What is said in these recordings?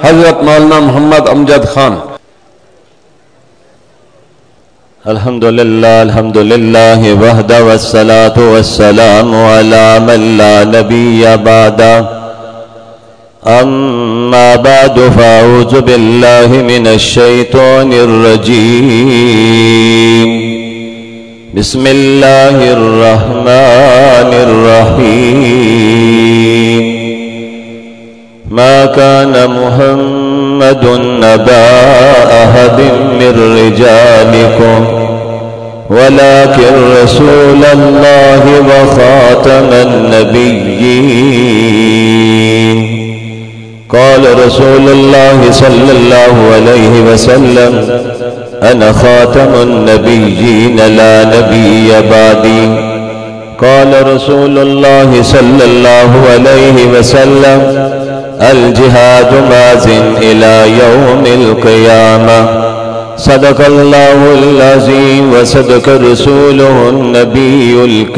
حضرت مولانا محمد امجد خان۔ الحمدللہ وحدہ والصلاة والسلام علی من لا نبی بعدہ، اما بعد فاعوذ باللہ من الشیطان الرجیم، بسم اللہ الرحمن الرحیم۔ ما كان محمد نبا أحد من رجالكم ولكن رسول الله وخاتم النبيين، قال رسول الله صلى الله عليه وسلم أنا خاتم النبيين لا نبي بعدي، قال رسول الله صلى الله عليه وسلم الجهاد ماضٍ إلى يوم القيامة، صدق الله العظيم وصدق رسوله النبي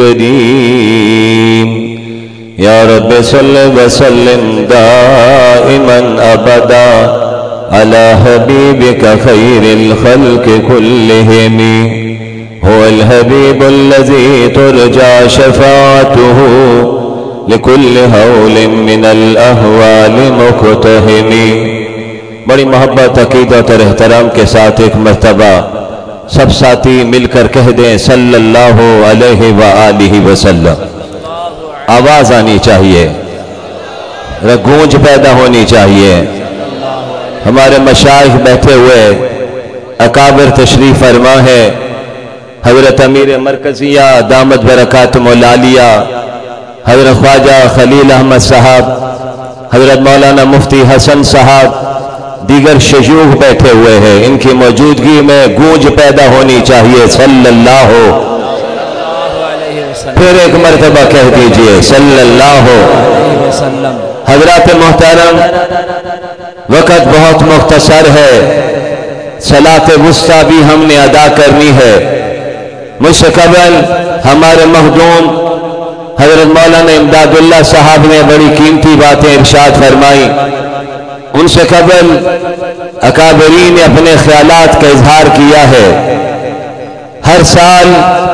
الكريم، يا رب صل وسلم دائما أبدا على حبيبك خير الخلق كلهم، هو الحبيب الذي ترجى شفاعته لکل حول من الاحوال مقتحم۔ بڑی محبت، عقیدت اور احترام کے ساتھ ایک مرتبہ سب ساتھی مل کر کہہ دیں صلی اللہ علیہ وآلہ وسلم۔ آواز آنی چاہیے، گونج پیدا ہونی چاہیے۔ ہمارے مشائخ بیٹھے ہوئے اکابر تشریف فرما ہے، حضرت امیر مرکزیہ دامت برکاتہم العالیہ حضرت خواجہ خلیل احمد صاحب، حضرت مولانا مفتی حسن صاحب، دیگر شیوخ بیٹھے ہوئے ہیں، ان کی موجودگی میں گونج پیدا ہونی چاہیے صلی اللہ علیہ وسلم۔ پھر ایک مرتبہ کہہ دیجئے صلی اللہ علیہ وسلم۔ حضرات محترم، وقت بہت مختصر ہے، صلاۃ وسطیٰ بھی ہم نے ادا کرنی ہے۔ مجھ سے قبل ہمارے مخدوم حضرت مولانا امداد اللہ صاحب نے بڑی قیمتی باتیں ارشاد فرمائی، ان سے قبل اکابرین نے اپنے خیالات کا اظہار کیا ہے۔ ہر سال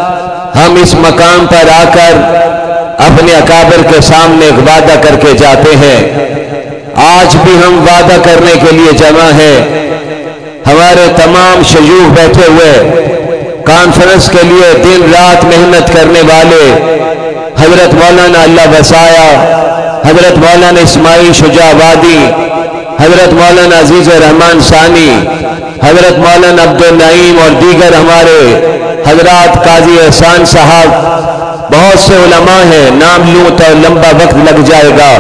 ہم اس مقام پر آ کر اپنے اکابر کے سامنے ایک وعدہ کر کے جاتے ہیں، آج بھی ہم وعدہ کرنے کے لیے جمع ہیں۔ ہمارے تمام شیوخ بیٹھے ہوئے کانفرنس کے لیے دن رات محنت کرنے والے حضرت مولانا اللہ بسایا، حضرت مولانا اسماعیل شجاع وادی، حضرت مولانا عزیز الرحمن ثانی، حضرت مولانا عبد النعیم اور دیگر ہمارے حضرات، قاضی احسان صاحب، بہت سے علماء ہیں، نام لوں تو لمبا وقت لگ جائے گا۔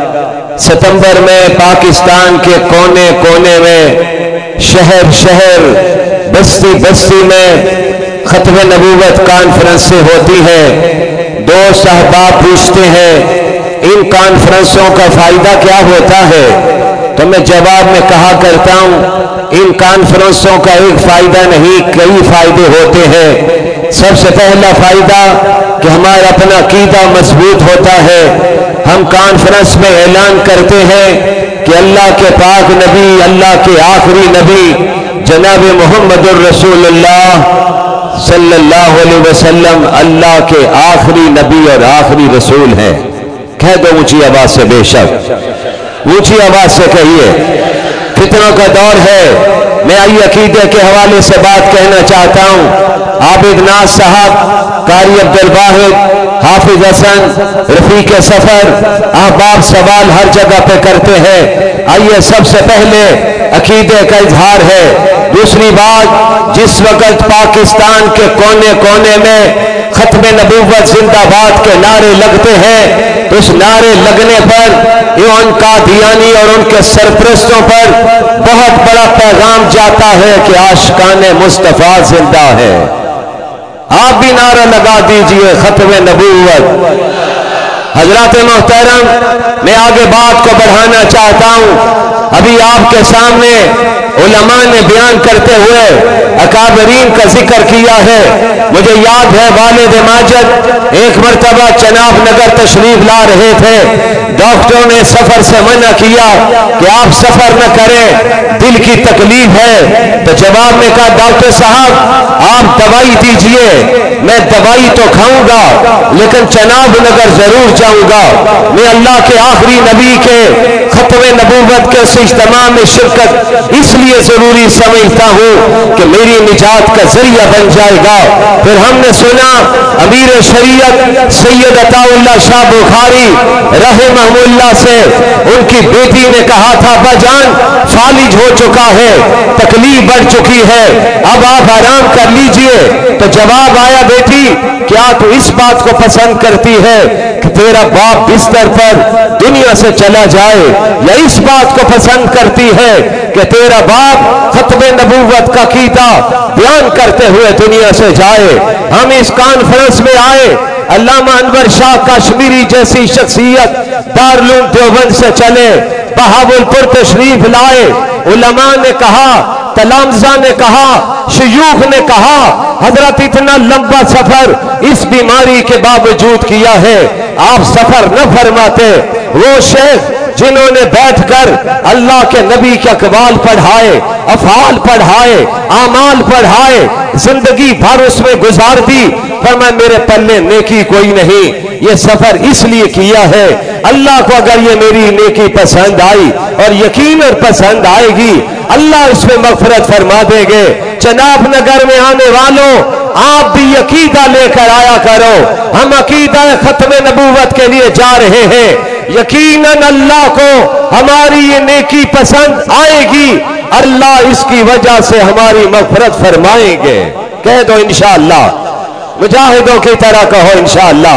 ستمبر میں پاکستان کے کونے کونے میں، شہر شہر، بستی بستی میں ختم نبوت کانفرنس سے ہوتی ہے۔ دوست احباب پوچھتے ہیں ان کانفرنسوں کا فائدہ کیا ہوتا ہے، تو میں جواب میں کہا کرتا ہوں ان کانفرنسوں کا ایک فائدہ نہیں، کئی فائدے ہوتے ہیں۔ سب سے پہلا فائدہ کہ ہمارا اپنا عقیدہ مضبوط ہوتا ہے۔ ہم کانفرنس میں اعلان کرتے ہیں کہ اللہ کے پاک نبی، اللہ کے آخری نبی جناب محمد الرسول اللہ صلی اللہ علیہ وسلم اللہ کے آخری نبی اور آخری رسول ہیں۔ کہہ دو اونچی آواز سے، بے شک اونچی آواز سے کہیے۔ فتنوں کا دور ہے، میں آئی عقیدے کے حوالے سے بات کہنا چاہتا ہوں۔ عابد ناز صاحب، قاری عبد الواحد، حافظ حسن، رفیق سفر، احباب سوال ہر جگہ پہ کرتے ہیں۔ آئیے سب سے پہلے عقیدے کا اظہار ہے۔ دوسری بات، جس وقت پاکستان کے کونے کونے میں ختم نبوت زندہ باد کے نعرے لگتے ہیں، تو اس نعرے لگنے پر ان قادیانی اور ان کے سرپرستوں پر بہت بڑا پیغام جاتا ہے کہ عاشقان مصطفیٰ زندہ ہے۔ آپ بھی نعرہ لگا دیجئے ختم نبوت۔ حضرات محترم، میں آگے بات کو بڑھانا چاہتا ہوں۔ ابھی آپ کے سامنے علماء نے بیان کرتے ہوئے اکابرین کا ذکر کیا ہے. مجھے یاد ہے والد ماجد ایک مرتبہ چناب نگر تشریف لا رہے تھے. ڈاکٹروں نے سفر سے منع کیا کہ آپ سفر نہ کریں، دل کی تکلیف ہے. تو جواب میں کہا ڈاکٹر صاحب آپ دوائی دیجئے، میں دوائی تو کھاؤں گا لیکن چناب نگر ضرور جاؤں گا. میں اللہ کے آخری نبی کے ختم نبوت کے اس اجتماع میں شرکت اس لیے ضروری سمجھتا ہوں کہ میری نجات کا ذریعہ بن جائے گا. پھر ہم نے سنا امیر شریعت سید عطا اللہ شاہ بخاری رحمہ اللہ سے ان کی بیٹی نے کہا تھا بجان فالج ہو چکا ہے، تکلیف بڑھ چکی ہے، اب آپ آرام کر لیجئے. تو جواب آیا بیٹی کیا تو اس بات کو پسند کرتی ہے کہ تیرا باپ بستر پر دنیا سے چلا جائے، یا اس بات کو پسند کرتی ہے کہ تیرا باپ ختم نبوت کا عقیدہ بیان کرتے ہوئے دنیا سے جائے؟ ہم اس کانفرنس میں آئے، علامہ انور شاہ کشمیری جیسی شخصیت دارالعلوم دیوبند سے چلے، بہاولپور تشریف لائے. علماء نے کہا، تلامذہ نے کہا، شیوخ نے کہا حضرت اتنا لمبا سفر اس بیماری کے باوجود کیا ہے، آپ سفر نہ فرماتے. وہ شیخ جنہوں نے بیٹھ کر اللہ کے نبی کے اقوال پڑھائے، افعال پڑھائے، اعمال پڑھائے، زندگی بھر اس میں گزار دی، فرمایا میرے پلے نیکی کوئی نہیں، یہ سفر اس لیے کیا ہے اللہ کو اگر یہ میری نیکی پسند آئی اور یقیناً پسند آئے گی اللہ اس میں مغفرت فرما دیں گے. چناب نگر میں آنے والوں آپ بھی عقیدہ لے کر آیا کرو، ہم عقیدہ ختم نبوت کے لیے جا رہے ہیں. یقیناً اللہ کو ہماری یہ نیکی پسند آئے گی، اللہ اس کی وجہ سے ہماری مغفرت فرمائیں گے. کہہ دو انشاءاللہ، مجاہدوں کی طرح کہو انشاءاللہ.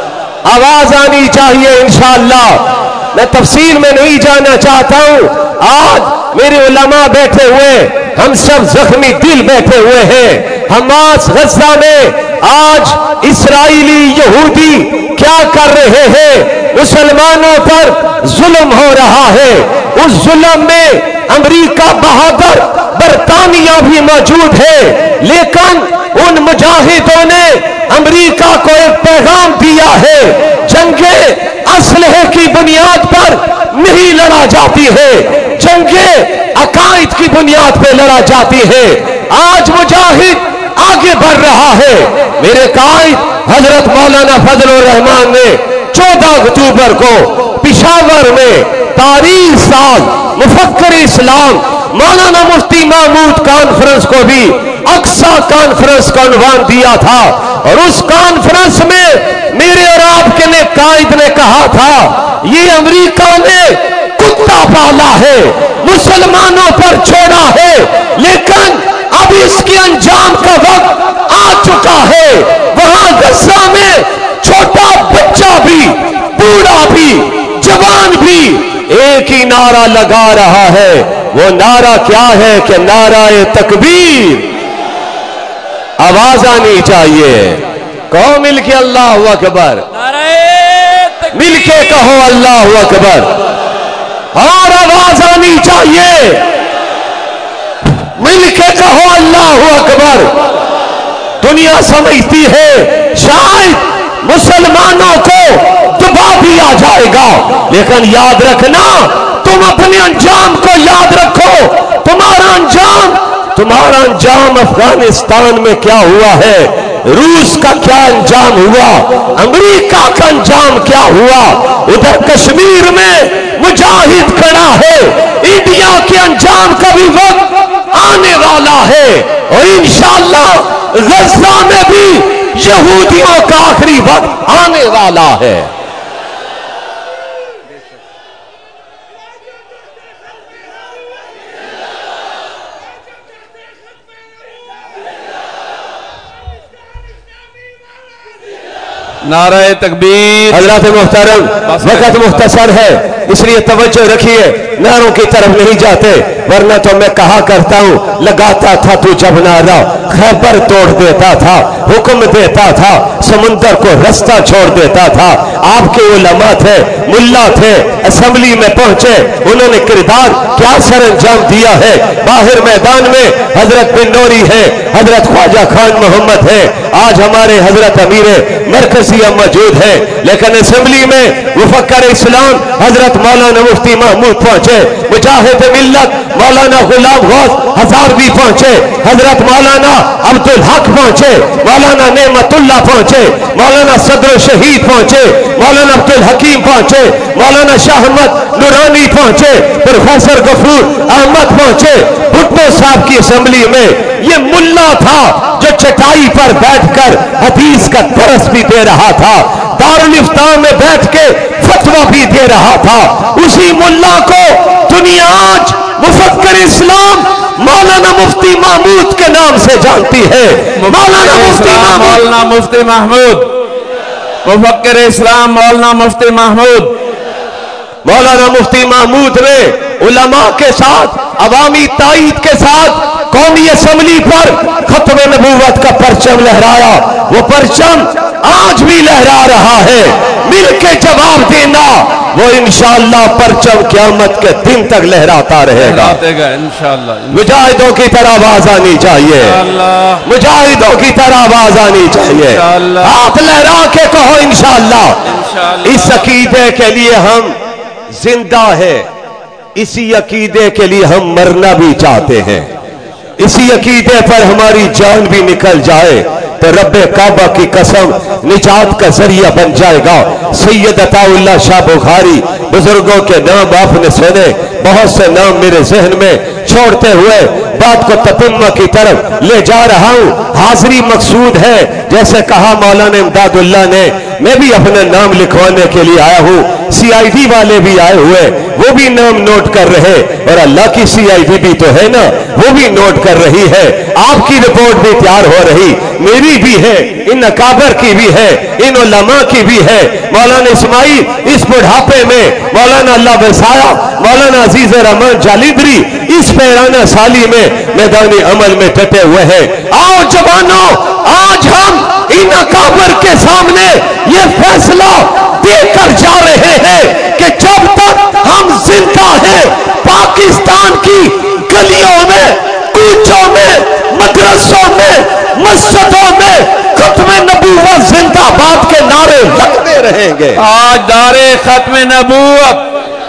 آواز آنی چاہیے انشاءاللہ. میں تفصیل میں نہیں جانا چاہتا ہوں. آج میرے علماء بیٹھے ہوئے، ہم سب زخمی دل بیٹھے ہوئے ہیں. حماس غزہ میں آج اسرائیلی یہودی کیا کر رہے ہیں؟ مسلمانوں پر ظلم ہو رہا ہے. اس ظلم میں امریکہ بہادر برطانیہ بھی موجود ہے، لیکن ان مجاہدوں نے امریکہ کو ایک پیغام دیا ہے، جنگیں اسلحے کی بنیاد پر نہیں لڑا جاتی ہے، جنگیں عقائد کی بنیاد پہ لڑا جاتی ہے. آج مجاہد آگے بڑھ رہا ہے. میرے قائد حضرت مولانا فضل الرحمان نے 14 اکتوبر کو پشاور میں تاریخ سال مفکر اسلام مولانا مفتی محمود کانفرنس کو بھی اقصی کانفرنس کا عنوان دیا تھا، اور اس کانفرنس میں میرے اور آپ کے قائد نے کہا تھا یہ امریکہ نے کتا پالا ہے، مسلمانوں پر چھوڑا ہے، لیکن اب اس کے انجام کا وقت آ چکا ہے. وہاں غزہ میں چھوٹا بچہ بھی، بوڑھا بھی، جوان بھی ایک ہی نعرہ لگا رہا ہے. وہ نعرہ کیا ہے کہ نعرہ تکبیر. آواز آنی چاہیے، کہو مل کے اللہ اکبر، مل کے کہو اللہ اکبر. اور آواز آنی چاہیے، مل کے کہو اللہ اکبر. دنیا سمجھتی ہے شاید مسلمانوں کو دبا دیا جائے گا، لیکن یاد رکھنا تم اپنے انجام کو یاد رکھو. تمہارا انجام افغانستان میں کیا ہوا ہے، روس کا کیا انجام ہوا، امریکہ کا انجام کیا ہوا. ادھر کشمیر میں مجاہد کھڑا ہے، انڈیا کے انجام کا بھی وقت آنے والا ہے، اور انشاءاللہ غزہ میں بھی یہودیوں کا آخری وقت آنے والا ہے. نعرہ تکبیر. حضرات محترم، وقت مختصر ہے اس لیے توجہ رکھیے. नारों की तरफ नहीं जाते, वरना तो मैं कहा करता हूं, लगाता था तू जब नारा, खैबर तोड़ देता था, हुक्म देता था, समुंदर को रास्ता छोड़ देता था। आपके उलमा थे, मुल्ला थे, असेंबली में पहुंचे, उन्होंने किरदार क्या सर अंजाम दिया है। बाहर मैदान में हजरत बिन नूरी है, हजरत ख्वाजा खान मोहम्मद है, आज हमारे हजरत अमीर मरकजिया मौजूद है, लेकिन असेंबली में मुफक्कर इस्लाम हजरत मौलाना मुफ्ती महमूद पहुंचे, मुजाहिद मिल्लत मौलाना गुलाम गौस हजारवी पहुंचे, हजरत मौलाना अब्दुल हक पहुंचे, मौलाना नेमतुल्लाह पहुंचे, मौलाना सदर शहीद पहुंचे, मौलाना अब्दुल हकीम पहुंचे, मौलाना शाह अहमद नूरानी पहुंचे, प्रोफेसर गफूर अहमद पहुंचे। भुट्टो साहब की असेंबली में ये मुल्ला था जो चटाई पर बैठकर हदीस का दरस भी दे रहा था, दारुल इफ्ता में बैठ के फतवा भी दे रहा था। उसी मुल्ला को दुनिया आज मुफक्कर इस्लाम मौलाना मुफ्ती महमूद के नाम से जानती है। मौलाना मुफ्ती महमूद, मुफक्किर इस्लाम मौलाना मुफ्ती महमूद। मौलाना मुफ्ती महमूद ने उलमा के साथ, अवामी ताईद के साथ कौमी असेंबली पर खत्म नबूवत का परचम लहराया। वो परचम आज भी लहरा रहा है। मिल के जवाब देना, वो इंशाअल्लाह परचम क़यामत के दिन तक लहराता रहेगा इंशाअल्लाह। मुजाहिदों की तरह आवाज आनी चाहिए, मुजाहिदों की तरह आवाज आनी चाहिए। हाथ लहरा के कहो इंशाअल्लाह। इस अकीदे के लिए हम जिंदा है, इसी अकीदे के लिए हम मरना भी चाहते हैं। इसी अकीदे पर हमारी जान भी निकल जाए तो रब्बे काबा की कसम निजात का जरिया बन जाएगा। सैयद अताउल्लाह शाह बुखारी बुजुर्गों के नाम आपने सुने, बहुत से नाम मेरे जहन में छोड़ते हुए बात को ततम्मा की तरफ ले जा रहा हूं। हाजिरी मकसूद है, जैसे कहा मौलाना इमदादुल्लाह ने, मैं भी अपना नाम लिखवाने के लिए आया हूं। CID वाले भी आए हुए, वो भी नाम नोट कर रहे, और अल्लाह की CID भी तो है ना, वो भी नोट कर रही है। आपकी रिपोर्ट भी तैयार हो रही, मेरी भी है, इन अकाबर की भी है, इन उलमा की भी है। मौलाना इस्माइल इस बुढ़ापे में, मौलाना अल्लाह बसाया, मौलाना अजीज रहमान जालिदरी इस पैराना साली में मैदानी अमल में डटे हुए हैं। आओ जवानों, आज हम इन अकाबर के सामने ये फैसला देकर जा रहे हैं कि जब तक हम जिंदा हैं, पाकिस्तान की गलियों में, कूचों में, मदरसों में, मस्जिदों में खत्म नबूवत जिंदाबाद के नारे लगते रहेंगे। ताजदारे खत्म नबूवत,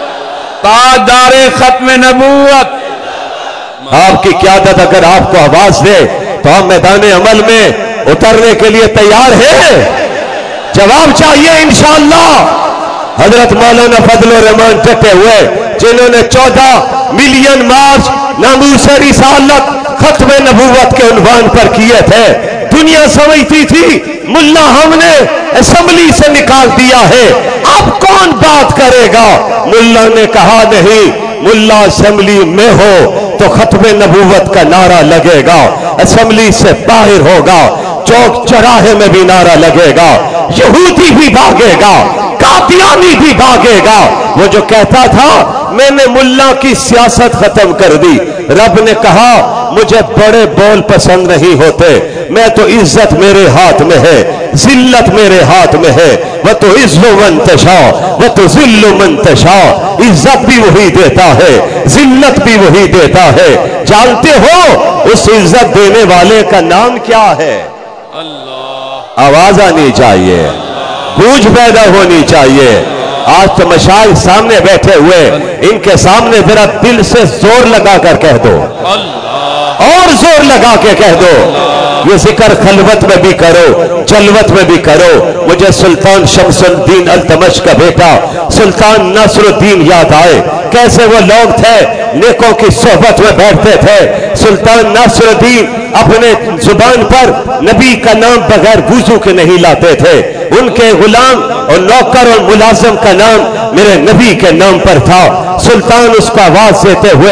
ताजदारे खत्म नबूवत। आपकी क़यादत अगर आपको आवाज दे तो हम मैदान अमल में उतरने के लिए तैयार हैं। जवाब चाहिए इंशाअल्लाह। हजरत मौलाना फजलुर रहमान डटे हुए, जिन्होंने 14 मिलियन मार्च नामूस रिसालत खत्म नबूवत के उन्वान पर किए थे। दुनिया समझती थी मुल्ला हमने असेंबली से निकाल दिया है, अब कौन बात करेगा। मुल्ला ने कहा नहीं, मुल्ला असेंबली में हो तो खत्म नबूवत का नारा लगेगा, असेंबली से बाहर होगा, चौक चौराहे में भी नारा लगेगा, यहूदी भी भागेगा, कादियानी भी भागेगा। वो जो कहता था मैंने मुल्ला की सियासत खत्म कर दी, रब ने कहा मुझे बड़े बोल पसंद नहीं होते, मैं तो इज्जत मेरे हाथ में है, जिल्लत मेरे हाथ में है। वह तो इज्जो मन तशा, वह तो जिल्लो मन तशा। इज्जत भी वही देता है, जिल्लत भी वही देता है। जानते हो उस इज्जत देने वाले का नाम क्या है? अल्लाह। आवाज आनी चाहिए, गूंज पैदा होनी चाहिए। आज तो मशाइख सामने बैठे हुए, इनके सामने जरा दिल से जोर लगा कर कह दो, और जोर लगा के कह दो, ये जिक्र खलवत में भी करो, जलवत में भी करो। मुझे सुल्तान शमसुद्दीन अल्तमश का बेटा सुल्तान नसरुद्दीन याद आए। कैसे वो लोग थे, नेकों की सोहबत में बैठते थे। सुल्तान नसरुद्दीन अपने जुबान पर नबी का नाम बगैर वुजू के नहीं लाते थे। उनके गुलाम और नौकर और मुलाजिम का नाम मेरे नबी के नाम पर था। सुल्तान उसको आवाज देते हुए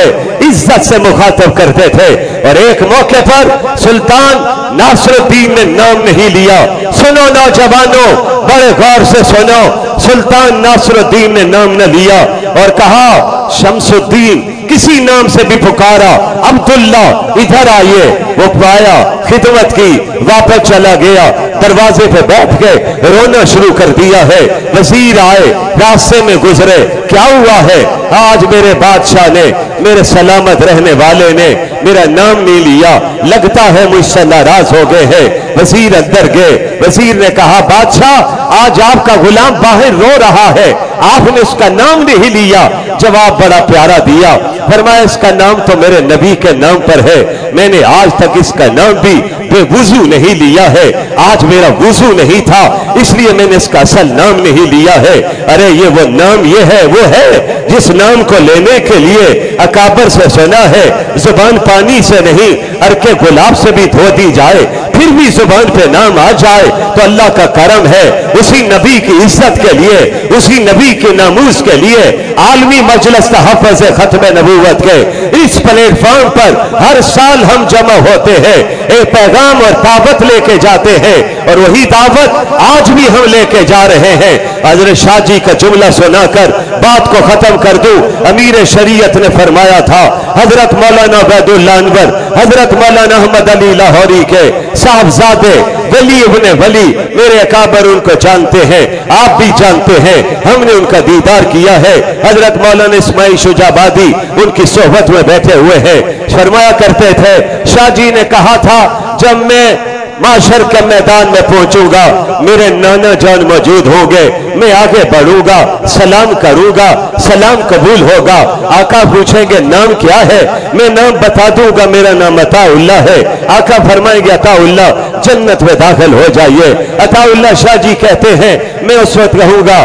इज्जत से मुखातब करते थे। और एक मौके पर सुल्तान नासरुद्दीन ने नाम नहीं लिया। सुनो नौजवानों, बड़े गौर से सुनो, सुल्तान नासरुद्दीन ने नाम न लिया और कहा शमसुद्दीन, किसी नाम से भी पुकारा, अब्दुल्ला इधर आइए। वो पाया, खिदमत की, वापस चला गया, दरवाजे पे बैठ गए, रोना शुरू कर दिया है। वजीर आए, रास्ते में गुजरे, क्या हुआ है? आज मेरे बादशाह ने, मेरे सलामत रहने वाले ने मेरा नाम नहीं लिया, लगता है मुझसे नाराज हो गए हैं। वजीर अंदर गए, वजीर ने कहा बादशाह आज आपका गुलाम बाहर रो रहा है, आपने उसका नाम नहीं लिया। जवाब बड़ा प्यारा दिया, फरमाया इसका नाम तो मेरे नबी के नाम पर है, मैंने आज तक इसका नाम भी बेवुजू नहीं लिया है। आज मेरा वुजू नहीं था इसलिए मैंने इसका असल नाम नहीं लिया है। अरे ये वो नाम ये है, वो है जिस नाम को लेने के लिए अकाबर से सुना है जुबान पानी से नहीं अरके गुलाब से भी धो दी जाए फिर भी जुबान पे नाम आ जाए तो अल्लाह का करम है। उसी नबी की इज्जत के लिए, उसी नबी के नामूस के लिए आलमी मजलिस तहफ़्फ़ुज़ खत्म नबूवत के इस प्लेटफॉर्म पर हर साल हम जमा होते हैं, एक पैगाम और दावत लेके जाते हैं और वही दावत आज भी हम लेके जा रहे हैं। हज़रत शाह जी का जुमला सुनाकर बात को खत्म कर दूं। अमीर शरीयत ने फरमाया था, हजरत मौलाना उबैदुल्लाह अनवर, हजरत मौलाना अहमद अली लाहौरी के साहबजादे वली इब्ने वली, मेरे अकाबर उनको जानते हैं, आप भी जानते हैं, हमने उनका दीदार किया है। हजरत मौलाना इस्माइल शुजाबादी उनकी सोहबत में बैठे हुए हैं। फरमाया करते थे, शाह जी ने कहा था जब मैं माशर के मैदान में पहुंचूंगा मेरे नाना जान मौजूद होंगे, मैं आगे बढ़ूंगा, सलाम करूंगा, सलाम कबूल होगा। आका पूछेंगे नाम क्या है, मैं नाम बता दूंगा, मेरा नाम अताउल्लाह है। आका फरमाएंगे अताउल्लाह जन्नत में दाखिल हो जाइए। अताउल्लाह शाह जी कहते हैं मैं उस वक्त कहूंगा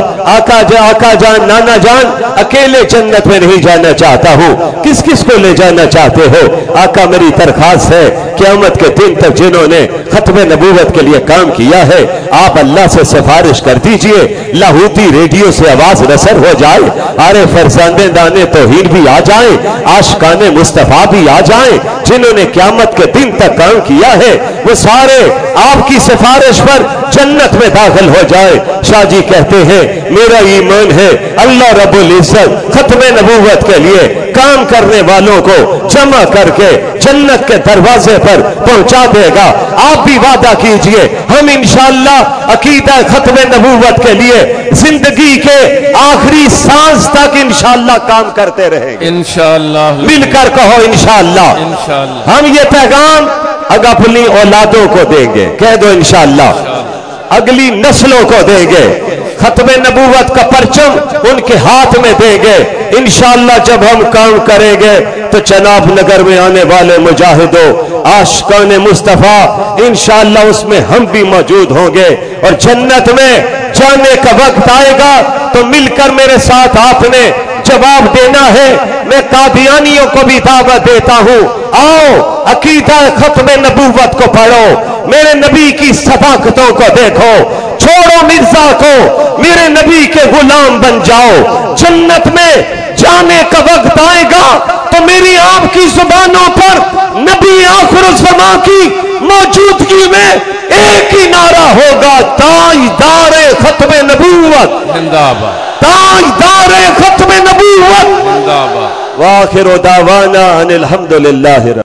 आका जान नाना जान अकेले जन्नत में नहीं जाना चाहता हूं, किस किस को ले जाना चाहते हो? आका मेरी दरखास्त है क़यामत के दिन तक जिन्होंने खत्म नबूवत के लिए काम किया है आप अल्लाह से सिफारिश कर दीजिए, लाहौती रेडियो से आवाज नसर हो जाए, अरे फरजांदे दाने तौहीद भी आ जाए, आशिकाने मुस्तफा भी आ जाए, जिन्होंने क़यामत के दिन तक काम किया है वो सारे आपकी सिफारिश पर जन्नत में दाखिल हो जाए। शाह जी कहते हैं मेरा ईमान है अल्लाह रब्बुल इज्जत खत्म नबूवत के लिए काम करने वालों को जमा करके जन्नत के दरवाजे पर पहुंचा देगा। आप भी वादा कीजिए हम इंशाअल्लाह अकीदा खत्म नबूवत के लिए जिंदगी के आखिरी सांस तक इंशाअल्लाह काम करते रहेंगे। इंशाअल्लाह मिलकर कहो इंशाअल्लाह। इंशाअल्लाह हम ये पैगाम अगर अपनी औलादों को देंगे, कह दो इंशाअल्लाह, अगली नस्लों को देंगे, खत्म नबूवत का परचम उनके हाथ में देंगे। इंशाअल्लाह जब हम काम करेंगे तो चनाब नगर में आने वाले मुजाहिदों आशिकाने मुस्तफा इंशाअल्लाह उसमें हम भी मौजूद होंगे और जन्नत में जाने का वक्त आएगा तो मिलकर मेरे साथ आपने जवाब देना है। मैं कादियानियों को भी दावत देता हूं, आओ अकीदा खत्म नबूवत को पढ़ो, मेरे नबी की सदाकतों को देखो, छोड़ो मिर्जा को, मेरे नबी के गुलाम बन जाओ। जन्नत में जाने का वक्त आएगा तो मेरी आपकी जुबानों पर नबी आखिर ज़मां की मौजूदगी में एक ही नारा होगा, ताजदारे खत्म नबूवत जिंदाबाद, ताजदारे खत्म नबूवत जिंदाबाद। वाखिर दावाना अनिल हम्दुलिल्लाहि।